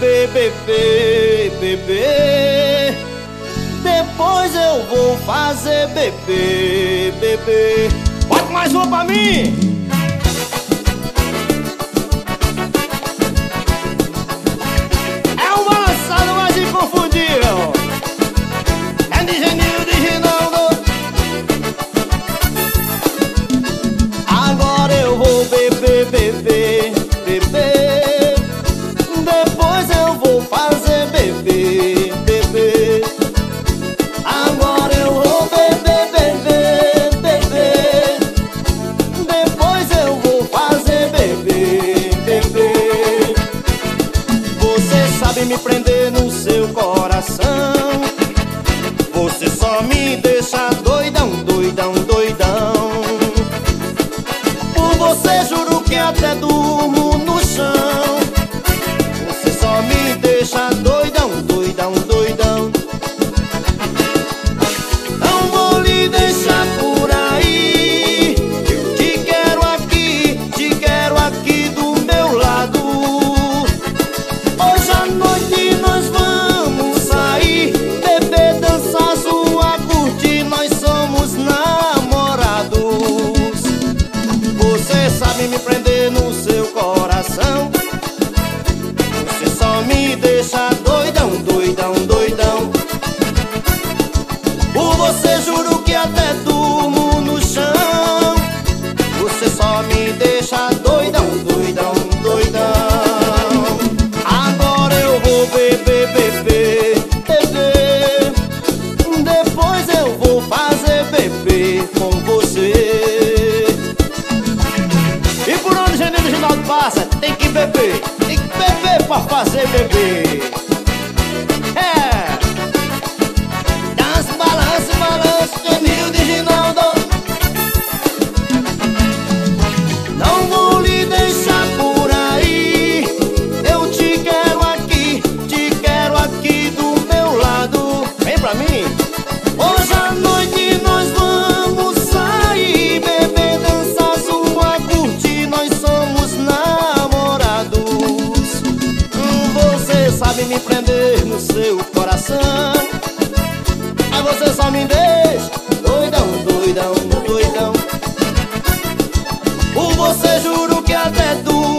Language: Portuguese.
beber, beber, beber. Depois eu vou fazer beber, beber. Bota mais uma pra mim. É um balançado mais inconfundível. É de Genil, de Ginaldo. Agora eu vou beber, beber, beber. Depois eu vou fazer beber, beber. Agora eu vou beber, beber, beber. Depois eu vou fazer beber, beber. Você sabe me prender no seu coração. Você só me deixa doidão, doidão, doidão. Por você juro que até durmo no chão. Você só me deixa doidão, doidão, doidão. Não vou lhe deixar por aí. Eu te quero aqui do meu lado. Hoje à noite nós vamos sair, beber, dançar, zoar, curtir. Nós somos namorados. Você sabe me prender no seu coração. Você só me deixa doidão, doidão, doidão. Por você juro que até durmo no chão. Você só me deixa doidão, doidão, doidão. Agora eu vou beber, beber, beber. Depois eu vou fazer beber com você. E por onde o Genil do Ginaldo passa, tem que beber. Tem que beber pra fazer beber. É. Dança, balança, balança, Genil de Ginaldo. Não vou lhe deixar por aí. Eu te quero aqui do meu lado. Vem pra mim. Hoje à noite nós vamos sair, beber, dançar, zoar, curtir. Nós somos namorados. Você sabe me prender no seu coração. Mas você só me deixa doidão, doidão, doidão. Por você juro que até tu